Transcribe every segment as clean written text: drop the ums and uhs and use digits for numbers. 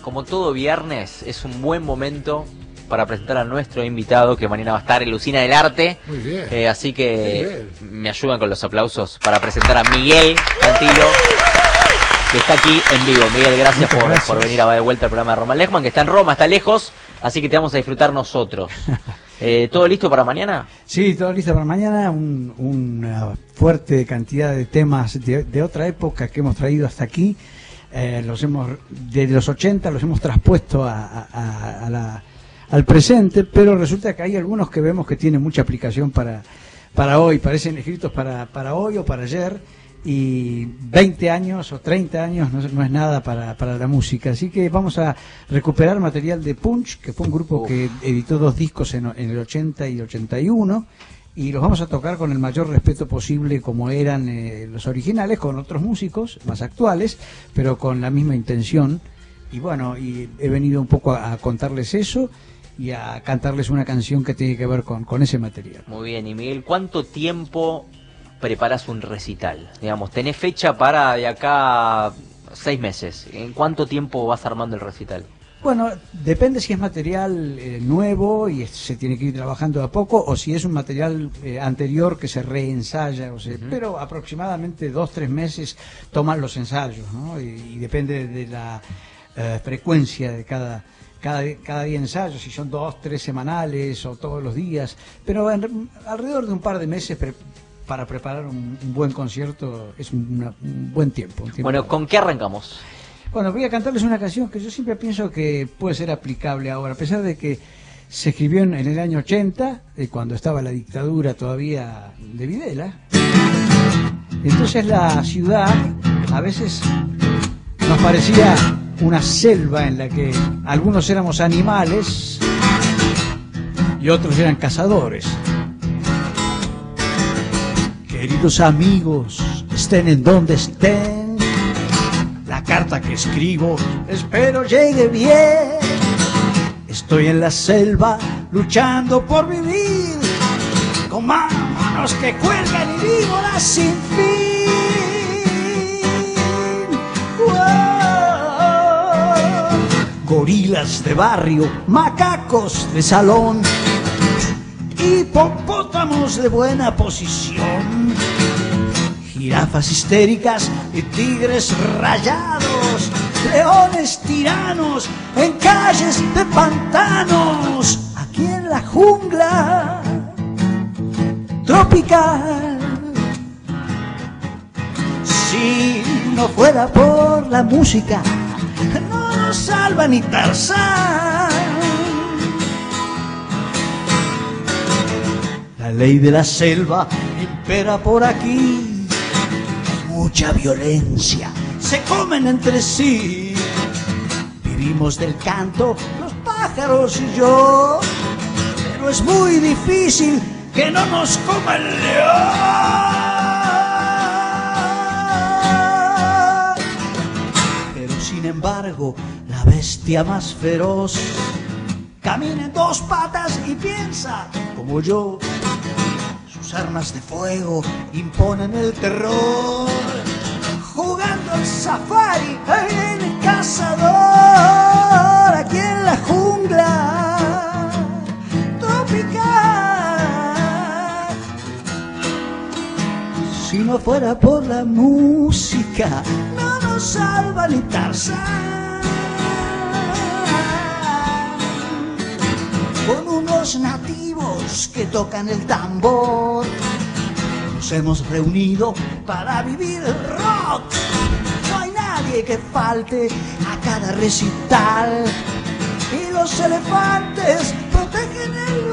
como todo viernes, es un buen momento para presentar a nuestro invitado, que mañana va a estar en Lucina del Arte. Muy bien. Así que me ayudan con los aplausos para presentar a Miguel Cantilo, que está aquí en vivo. Miguel, gracias por venir a de vuelta al programa de Román Lechman, que está en Roma, está lejos, así que te vamos a disfrutar nosotros. ¿Todo listo para mañana? Sí, todo listo para mañana. Una fuerte cantidad de temas de otra época que hemos traído hasta aquí. De los 80 los hemos traspuesto al presente, pero resulta que hay algunos que vemos que tienen mucha aplicación para hoy, parecen escritos para hoy o para ayer, y 20 años o 30 años no es nada para la música. Así que vamos a recuperar material de Punch, que fue un grupo que editó 2 discos en el 80 y 81, y los vamos a tocar con el mayor respeto posible como eran los originales, con otros músicos más actuales, pero con la misma intención. Y bueno, y he venido un poco a contarles eso y a cantarles una canción que tiene que ver con ese material. Muy bien. Y Miguel, ¿cuánto tiempo preparas un recital? Digamos, tenés fecha para de acá 6 meses. ¿En cuánto tiempo vas armando el recital? Bueno, depende si es material nuevo y se tiene que ir trabajando de a poco, o si es un material anterior que se reensaya, pero aproximadamente 2-3 meses toman los ensayos, ¿no? Y depende de la frecuencia de cada día ensayo, si son 2-3 semanales o todos los días, pero alrededor de un par de meses para preparar un buen concierto es un buen tiempo. Bueno, ¿con qué arrancamos? Bueno, voy a cantarles una canción que yo siempre pienso que puede ser aplicable ahora, a pesar de que se escribió en el año 80, cuando estaba la dictadura todavía de Videla. Entonces la ciudad a veces nos parecía una selva en la que algunos éramos animales y otros eran cazadores. Queridos amigos, estén en donde estén, la carta que escribo espero llegue bien. Estoy en la selva luchando por vivir, con manos que cuelgan y víboras sin fin. Gorilas de barrio, macacos de salón, hipopótamos de buena posición, jirafas histéricas y tigres rayados, leones tiranos en calles de pantanos, aquí en la jungla tropical. Si no fuera por la música, no nos salva ni Tarzán. La ley de la selva impera por aquí, mucha violencia, se comen entre sí. Vivimos del canto, los pájaros y yo, pero es muy difícil que no nos coma el león. Pero sin embargo, la bestia más feroz camina en 2 patas y piensa como yo. Sus armas de fuego imponen el terror, jugando al safari, ahí viene el cazador, aquí en la jungla tropical. Si no fuera por la música, no nos salva ni Tarzán. Con unos nativos que tocan el tambor, nos hemos reunido para vivir el rock. No hay nadie que falte a cada recital, y los elefantes protegen el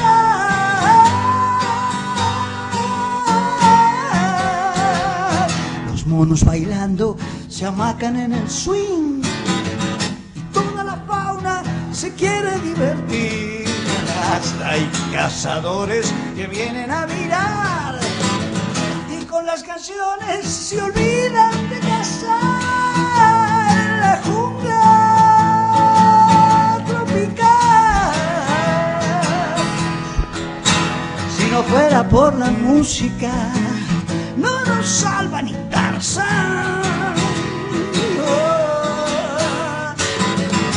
lugar. Los monos bailando se hamacan en el swing, y toda la fauna se quiere divertir. Hasta hay cazadores que vienen a mirar, y con las canciones se olvidan de cazar en la jungla tropical. Si no fuera por la música, no nos salva ni Tarzán.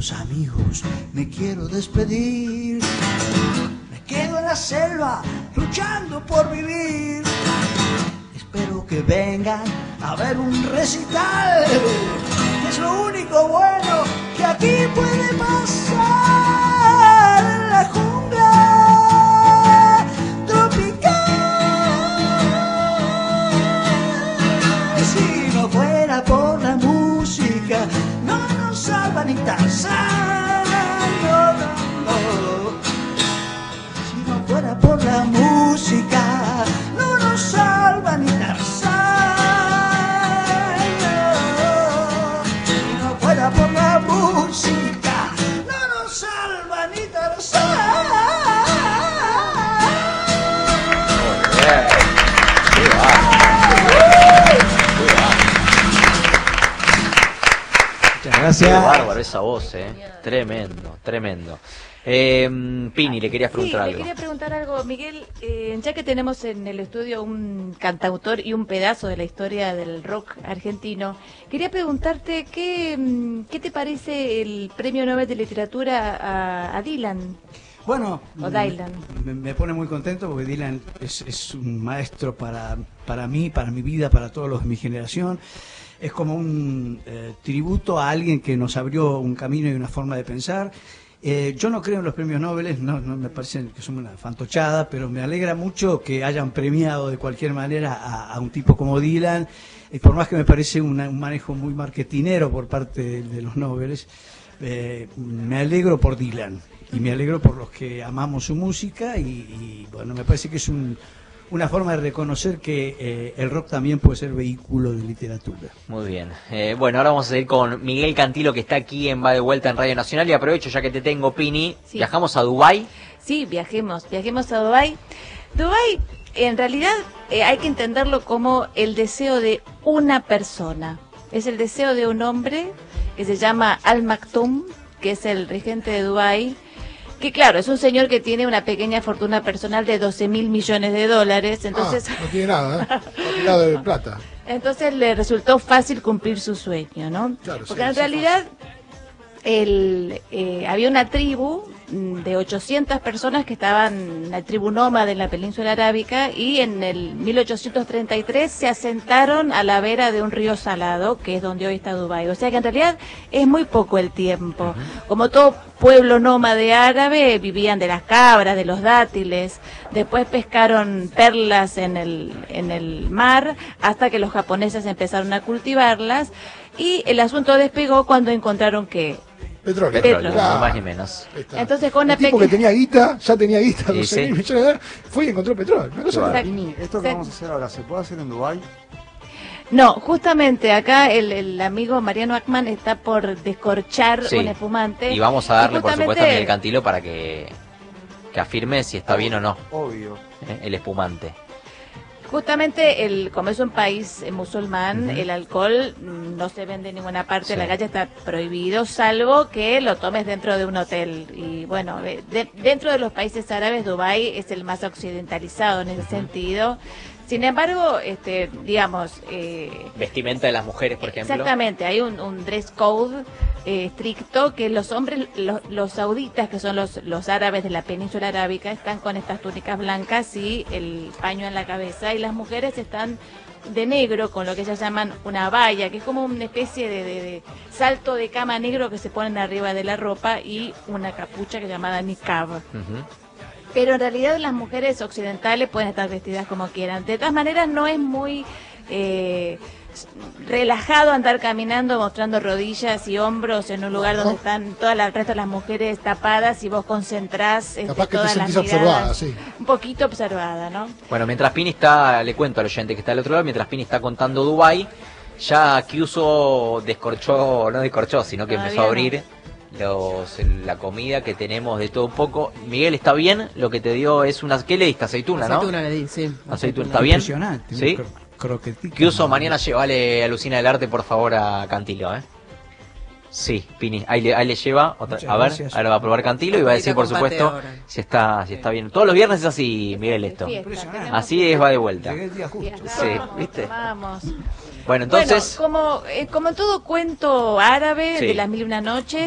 queridos amigos, me quiero despedir. Me quedo en la selva luchando por vivir. Espero que vengan a ver un recital. Es lo único bueno que aquí puede pasar en la jungla tropical. Si no fuera por la música, no nos salva ni Tarzán. No, no, no. Si no fuera por la música, no nos salva ni Tarzán. Si no fuera por la música, no nos salva ni Tarzán. Muchas gracias. Qué bárbaro esa voz, Tremendo, tremendo. Pini, le querías preguntar algo. Le quería preguntar algo, Miguel, ya que tenemos en el estudio un cantautor y un pedazo de la historia del rock argentino, quería preguntarte qué te parece el Premio Nobel de Literatura a Dylan. Bueno, O Dylan. me pone muy contento porque Dylan es un maestro para mí, para mi vida, para todos los de mi generación. Es como un tributo a alguien que nos abrió un camino y una forma de pensar. Yo no creo en los premios Nobel, no me parecen que son una fantochada, pero me alegra mucho que hayan premiado de cualquier manera a un tipo como Dylan, por más que me parece un manejo muy marketinero por parte de los Nobel. Me alegro por Dylan y me alegro por los que amamos su música y bueno, me parece que es una forma de reconocer que el rock también puede ser vehículo de literatura. Muy bien. Bueno, ahora vamos a seguir con Miguel Cantilo, que está aquí en Va de Vuelta en Radio Nacional. Y aprovecho, ya que te tengo, Pini, Sí. viajamos a Dubái. Sí, viajemos a Dubái. Dubái, en realidad, hay que entenderlo como el deseo de una persona. Es el deseo de un hombre que se llama Al Maktoum, que es el regente de Dubái, que claro, es un señor que tiene una pequeña fortuna personal de 12.000 millones de dólares, entonces... no tiene nada, no tiene nada de plata. Entonces le resultó fácil cumplir su sueño, ¿no? Claro, porque sí, en sí, realidad había una tribu de 800 personas que estaban, la tribu nómada en la península arábica, y en el 1833 se asentaron a la vera de un río salado, que es donde hoy está Dubái. O sea que en realidad es muy poco el tiempo. Como todo pueblo nómade árabe, vivían de las cabras, de los dátiles, después pescaron perlas en el mar, hasta que los japoneses empezaron a cultivarlas, y el asunto despegó cuando encontraron que Petróleo. Petróleo, Claro. ni más ni menos. Ahí está. entonces con una El tipo que tenía guita, ya tenía guita, Sí, 12.000 sí. millones de dólares, fue y encontró petróleo. Una cosa Claro. rara. Pini, esto que vamos a hacer ahora, ¿se puede hacer en Dubái? No, justamente acá el amigo Mariano Ackman está por descorchar Sí. un espumante. Y vamos a darle, por supuesto, a justamente- Miguel Cantilo para que afirme si está bien o no, Obvio. el espumante. Justamente, como es un país musulmán, el alcohol no se vende en ninguna parte Sí. de la calle, está prohibido, salvo que lo tomes dentro de un hotel. Y bueno, dentro de los países árabes, Dubái es el más occidentalizado en ese sentido. Sin embargo, digamos... Vestimenta de las mujeres, por ejemplo. Exactamente, hay un dress code estricto, que los hombres, los sauditas, que son los árabes de la península arábica, están con estas túnicas blancas y el paño en la cabeza, y las mujeres están de negro, con lo que ellas llaman una baya, que es como una especie de salto de cama negro que se ponen arriba de la ropa, y una capucha que es llamada niqab. Ujú. Pero en realidad las mujeres occidentales pueden estar vestidas como quieran. De todas maneras, no es muy relajado andar caminando mostrando rodillas y hombros en un lugar donde están todas el resto de las mujeres tapadas y vos concentrás Capaz que te todas las sentís miradas. observada, sí. Un poquito observada, ¿no? Bueno, mientras Pini está, le cuento al oyente que está al otro lado, mientras Pini está contando Dubái, ya Kyuso no descorchó, sino que Todavía empezó a abrir la comida que tenemos de todo un poco. Miguel, ¿está bien? Lo que te dio es una... ¿Qué le diste? Aceituna, ¿no? Aceituna le di, sí. Aceituna, ¿está bien? Impresionante. ¿Sí? Croquetito. Kyuso, mañana llévale a Lucina del Arte, por favor, a Cantilo, ¿eh? Sí, Pini, ahí le lleva. Muchas a ver, gracias. ahora va a probar Cantilo y va a decir, por Combate supuesto, ahora. si está bien. Todos los viernes es así, Miguel, esto. Fiesta, Impresionante. tenemos Así es, va de vuelta. Llegué el día justo. fiesta. Sí, ¿viste? Vamos. Bueno, entonces... Bueno, como en todo cuento árabe Sí. de las 1001 noches,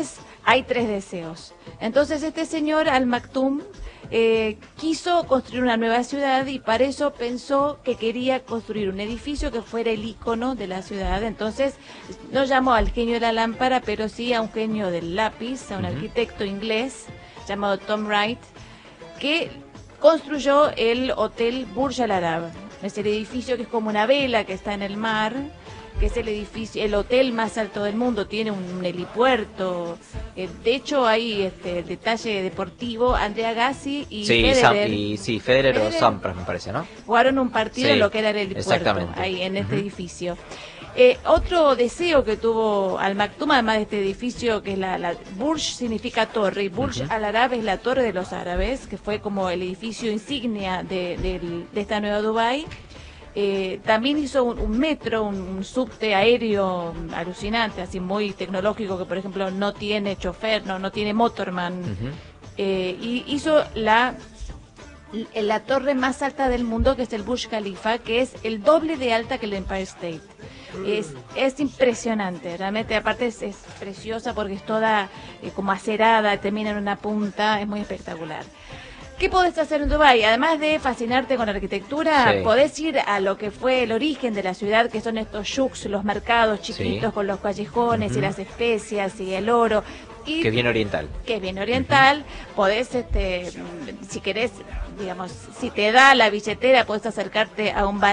hay 3 deseos. Entonces este señor Al Maktoum quiso construir una nueva ciudad y para eso pensó que quería construir un edificio que fuera el ícono de la ciudad. Entonces no llamó al genio de la lámpara, pero sí a un genio del lápiz, a un arquitecto inglés llamado Tom Wright, que construyó el Hotel Burj Al Arab. Es el edificio que es como una vela que está en el mar, que es el hotel más alto del mundo, tiene un helipuerto. De hecho, hay detalle deportivo. Andrea Agassi y Federer o Sampras, me parece, ¿no? Jugaron un partido en lo que era el helipuerto, ahí en este edificio. Otro deseo que tuvo Al Maktoum, además de este edificio, que es la Burj significa torre, y Burj Al Arab es la torre de los árabes, que fue como el edificio insignia de esta nueva Dubái. También hizo un metro, un subte aéreo alucinante, así muy tecnológico, que por ejemplo no tiene chofer, no tiene motorman. Y hizo la torre más alta del mundo, que es el Burj Khalifa, que es el doble de alta que el Empire State. Es impresionante, realmente. Aparte es preciosa porque es toda como acerada, termina en una punta, es muy espectacular. ¿Qué podés hacer en Dubái? Además de fascinarte con la arquitectura, podés ir a lo que fue el origen de la ciudad, que son estos shuks, los mercados chiquitos con los callejones y las especias y el oro. Y que es bien oriental. Que es bien oriental. Podés, si querés, digamos, si te da la billetera, podés acercarte a un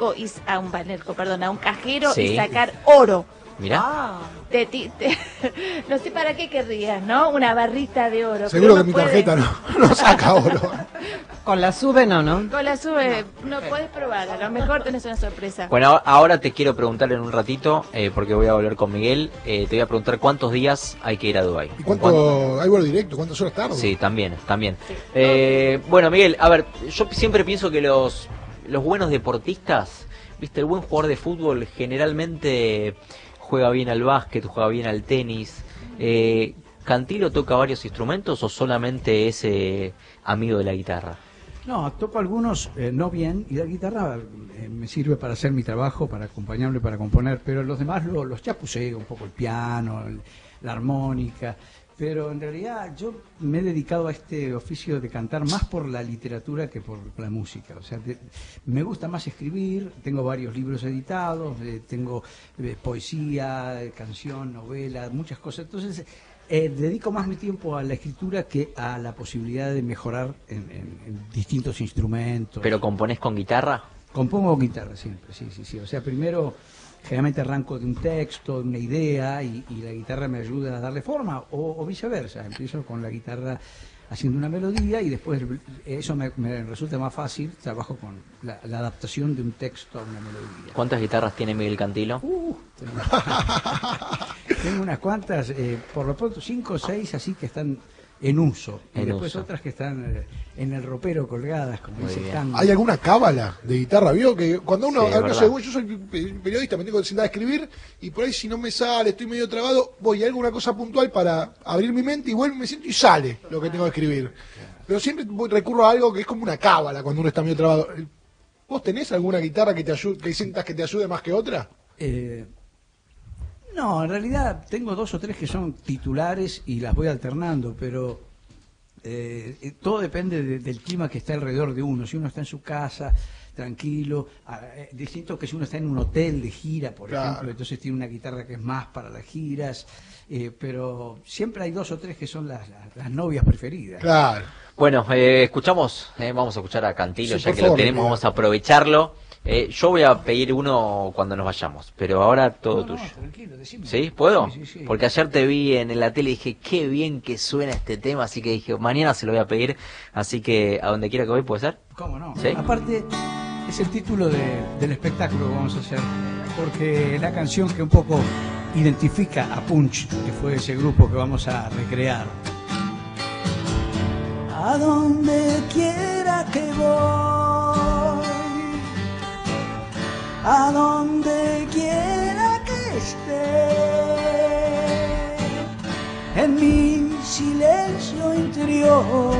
a un cajero y sacar oro. Mirá. No sé para qué querrías, ¿no? Una barrita de oro. Seguro que mi tarjeta no saca oro. Con la SUBE no. Con la SUBE no podés probar, a lo mejor tenés una sorpresa. Bueno, ahora te quiero preguntar en un ratito, porque voy a volver con Miguel, te voy a preguntar cuántos días hay que ir a Dubái. ¿Y cuánto hay vuelo directo? ¿Cuántas horas tarda? Sí, también. Sí. Bueno, Miguel, a ver, yo siempre pienso que los buenos deportistas, viste, el buen jugador de fútbol generalmente juega bien al básquet, juega bien al tenis. ¿Cantilo toca varios instrumentos o solamente es amigo de la guitarra? No, toco algunos, no bien, y la guitarra me sirve para hacer mi trabajo, para acompañarme, para componer, pero los demás los chapuseo, un poco el piano, la armónica, pero en realidad yo me he dedicado a este oficio de cantar más por la literatura que por la música. O sea, me gusta más escribir, tengo varios libros editados, tengo poesía, canción, novela, muchas cosas. Entonces, dedico más mi tiempo a la escritura que a la posibilidad de mejorar en distintos instrumentos. ¿Pero componés con guitarra? Compongo con guitarra siempre, sí. O sea, primero generalmente arranco de un texto, de una idea, y la guitarra me ayuda a darle forma, o viceversa. Empiezo con la guitarra haciendo una melodía y después eso me resulta más fácil, trabajo con la adaptación de un texto a una melodía. ¿Cuántas guitarras tiene Miguel Cantilo? Tengo unas cuantas, por lo pronto 5 o 6 así que están en uso, y después otras que están en el ropero colgadas, como dice Tango. ¿Hay alguna cábala de guitarra? ¿Vio? Que cuando uno, Sí, no sé, yo soy periodista, me tengo que sentar a escribir, y por ahí si no me sale, estoy medio trabado, voy a alguna cosa puntual para abrir mi mente y vuelvo, me siento y sale lo que tengo que escribir. Pero siempre recurro a algo que es como una cábala cuando uno está medio trabado. ¿Vos tenés alguna guitarra que te ayude, que sientas que te ayude más que otra? No, en realidad tengo 2 o 3 que son titulares y las voy alternando, pero todo depende del clima que está alrededor de uno. Si uno está en su casa, tranquilo, distinto que si uno está en un hotel de gira, por ejemplo, entonces tiene una guitarra que es más para las giras, pero siempre hay 2 o 3 que son las novias preferidas. Claro. Bueno, vamos a escuchar a Cantilo, Sí, ya por que favor, lo tenemos, vamos a aprovecharlo. Yo voy a pedir uno cuando nos vayamos, pero ahora todo tuyo. Tranquilo, decime. ¿Sí? ¿Puedo? Sí. Porque ayer te vi en la tele y dije, qué bien que suena este tema, así que dije, mañana se lo voy a pedir, así que a donde quiera que voy, ¿puede ser? ¿Cómo no? ¿Sí? Aparte, es el título del espectáculo que vamos a hacer, porque es la canción que un poco identifica a Punch, que fue ese grupo que vamos a recrear. A donde quiera que voy, a donde quiera que esté, en mi silencio interior,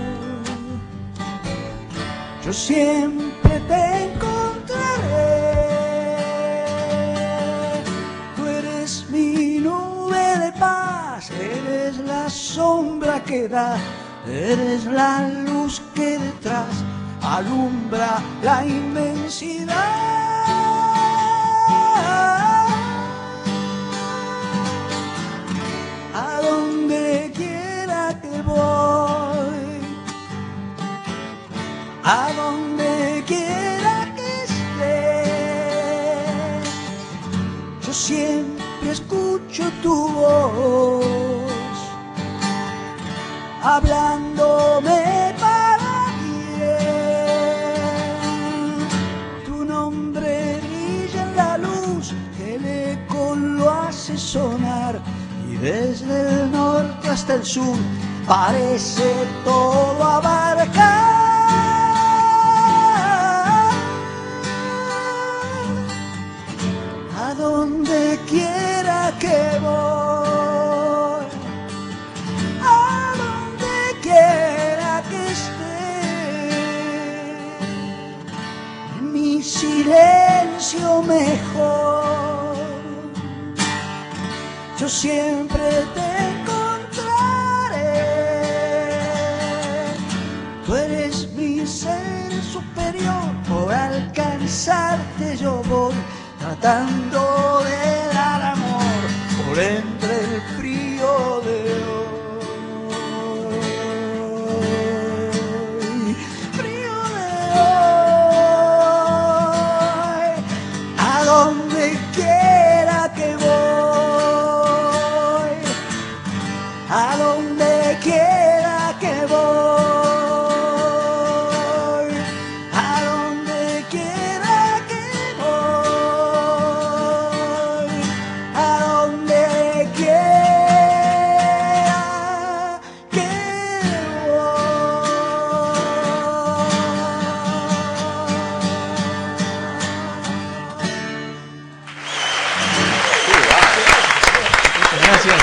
yo siempre te encontraré. Tú eres mi nube de paz, Eres la sombra que da, eres la luz que detrás alumbra la inmensidad. A donde quiera que voy, a donde quiera que esté, yo siempre escucho tu voz, hablándome para bien. Tu nombre brilla en la luz, el eco lo hace sonar, y desde el norte hasta el sur parece todo abarcar. A donde quiera que voy, a donde quiera que esté, en mi silencio mejor, yo siempre te encontraré. Tú eres mi ser superior, por alcanzarte yo voy, tratando de dar amor por entre el frío de hoy. Frío de hoy. A donde quiera que voy, a donde quiera que voy, a donde quiera que voy, a donde quiera que Gracias.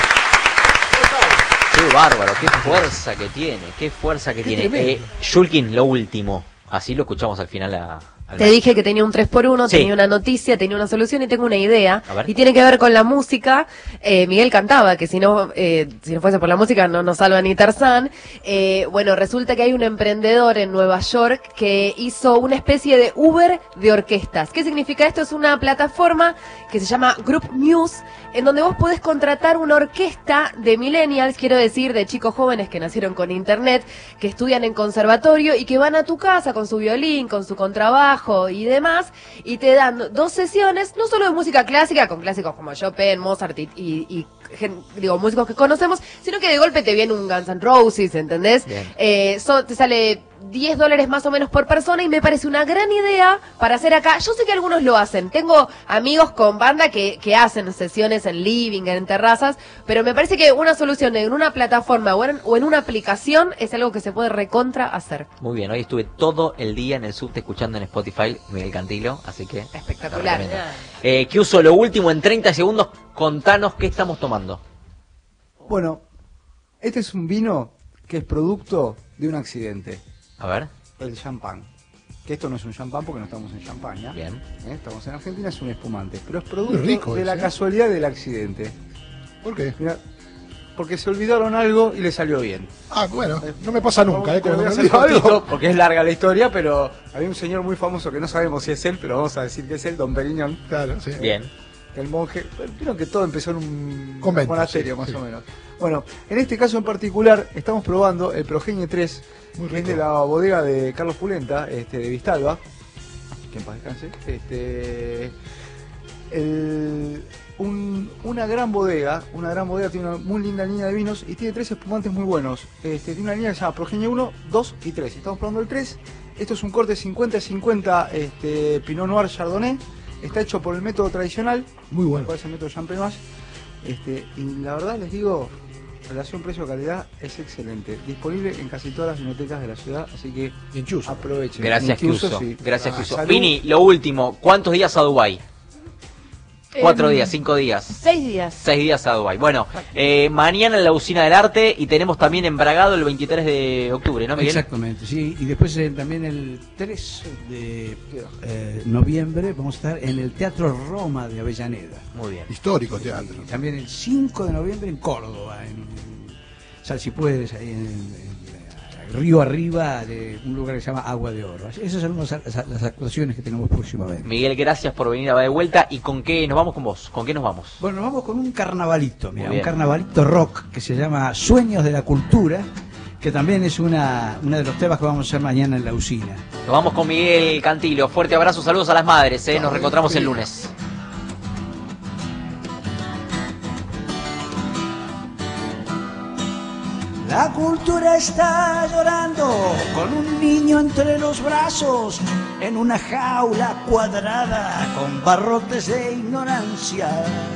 Qué bárbaro, qué fuerza que tiene, qué fuerza que tiene. Shulkin, lo último, así lo escuchamos al final al Te dije que tenía un 3x1, Sí. tenía una noticia, tenía una solución y tengo una idea. A ver. Y tiene que ver con la música. Miguel cantaba que si no fuese por la música no nos salva ni Tarzán. Bueno, resulta que hay un emprendedor en Nueva York que hizo una especie de Uber de orquestas. ¿Qué significa esto? Es una plataforma que se llama Group Muse, en donde vos podés contratar una orquesta de millennials, quiero decir, de chicos jóvenes que nacieron con internet, que estudian en conservatorio y que van a tu casa con su violín, con su contrabajo y demás, y te dan 2 sesiones, no solo de música clásica, con clásicos como Chopin, Mozart y músicos que conocemos, sino que de golpe te viene un Guns N' Roses, ¿entendés? Te sale $10 más o menos por persona y me parece una gran idea para hacer acá. Yo sé que algunos lo hacen, tengo amigos con banda que hacen sesiones en living, en terrazas, pero me parece que una solución en una plataforma o en una aplicación es algo que se puede recontra hacer. Muy bien, hoy estuve todo el día en el subte escuchando en Spotify Miguel Cantilo, así que Espectacular. ¿Qué uso lo último en 30 segundos? Contanos qué estamos tomando. Bueno, este es un vino que es producto de un accidente. A ver. El champán. Que esto no es un champán porque no estamos en Champaña. Bien. Estamos en Argentina, es un espumante. Pero es Muy producto rico de la ese. casualidad del accidente. ¿Por qué? Mirá, porque se olvidaron algo y le salió bien. Ah, bueno, no me pasa nunca, Te lo cuando voy a me hacer olvido algo. cortito, porque es larga la historia, pero había un señor muy famoso que no sabemos si es él, pero vamos a decir que es él, Don Periñón. Claro, sí. Bien. El monje, vieron que todo empezó en un Convento, monasterio, sí, más sí. o menos. Bueno, en este caso en particular, estamos probando el Progenie 3, Muy que es rico. de la bodega de Carlos Pulenta, de Vistalba, que en paz descanse. Una gran bodega tiene una muy linda línea de vinos y tiene 3 espumantes muy buenos. Tiene una línea que se llama Progenie 1, 2 y 3. Estamos probando el 3. Esto es un corte 50-50 Pinot Noir Chardonnay. Está hecho por el método tradicional, Muy bueno. cuál es el método Champenoise. Y la verdad les digo, relación precio-calidad es excelente. Disponible en casi todas las bibliotecas de la ciudad, así que Y enchuzo. aprovechen. Gracias, Incluso, Kiuso. sí. Gracias, Kiuso. Salud. Vini, lo último, ¿cuántos días a Dubái? 4 días, 5 días. 6 días. 6 días a Dubái. Bueno, mañana en la Usina del Arte y tenemos también en Bragado el 23 de octubre, ¿no, Miguel? Exactamente, sí. Y después también el 3 de noviembre vamos a estar en el Teatro Roma de Avellaneda. Muy bien. Histórico teatro. Y también el 5 de noviembre en Córdoba, en Sal si puedes, ahí en Río Arriba, de un lugar que se llama Agua de Oro. Esas son las actuaciones que tenemos próximamente. Miguel, gracias por venir a Va de Vuelta. ¿Y con qué nos vamos con vos? ¿Con qué nos vamos? Bueno, nos vamos con un carnavalito, mira, Muy bien. un carnavalito rock que se llama Sueños de la Cultura, que también es una de los temas que vamos a hacer mañana en la usina. Nos vamos con Miguel Cantillo. Fuerte abrazo, saludos a las madres, Nos reencontramos el lunes. La cultura está llorando con un niño entre los brazos en una jaula cuadrada con barrotes de ignorancia.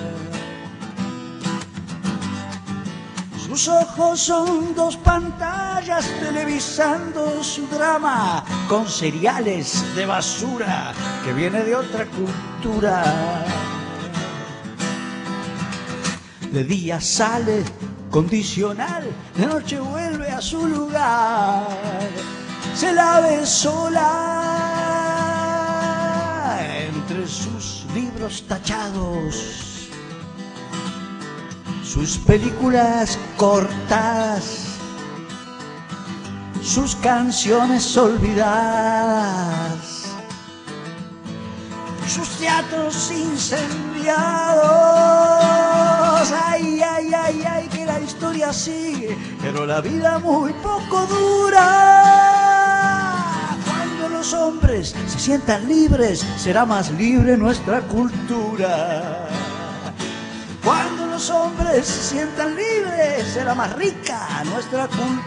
Sus ojos son dos pantallas televisando su drama con cereales de basura que viene de otra cultura. De día sale condicional, de noche vuelve a su lugar, se la ve sola entre sus libros tachados, sus películas cortas, sus canciones olvidadas, sus teatros incendiados. Ay, ay, ay, ay, que la historia sigue, pero la vida muy poco dura. Cuando los hombres se sientan libres, será más libre nuestra cultura. Cuando los hombres se sientan libres, será más rica nuestra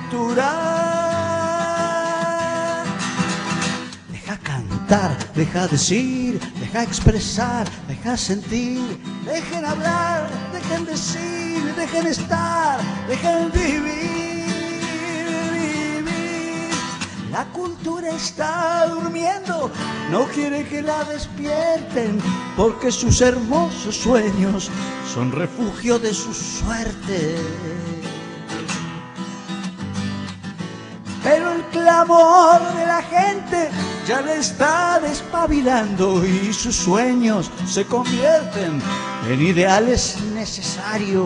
cultura. Deja cantar, deja decir, deja expresar, deja sentir, dejen hablar, dejen decir, dejen estar, dejen vivir, vivir. La cultura está durmiendo, no quiere que la despierten, porque sus hermosos sueños son refugio de su suerte. Pero el clamor de la gente ya le está despabilando y sus sueños se convierten en ideales necesarios.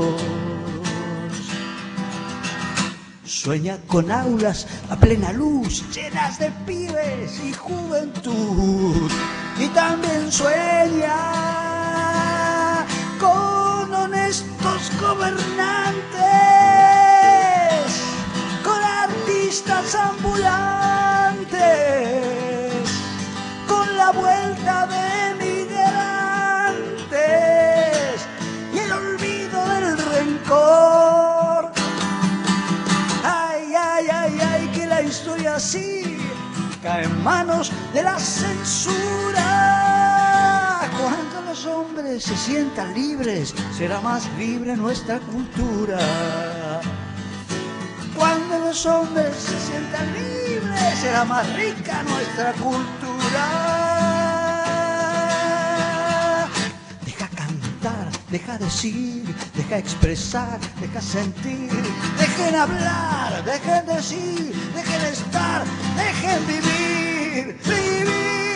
Sueña con aulas a plena luz, llenas de pibes y juventud. Y también sueña con honestos gobernantes, con artistas ambulantes, con la vuelta de migrantes y el olvido del rencor. Ay, ay, ay, ay, que la historia así cae en manos de la censura. Cuando los hombres se sientan libres, será más libre nuestra cultura. Cuando los hombres se sientan libres, será más rica nuestra cultura. Deja cantar, deja decir, deja expresar, deja sentir, dejen hablar, dejen decir, dejen estar, dejen vivir, vivir.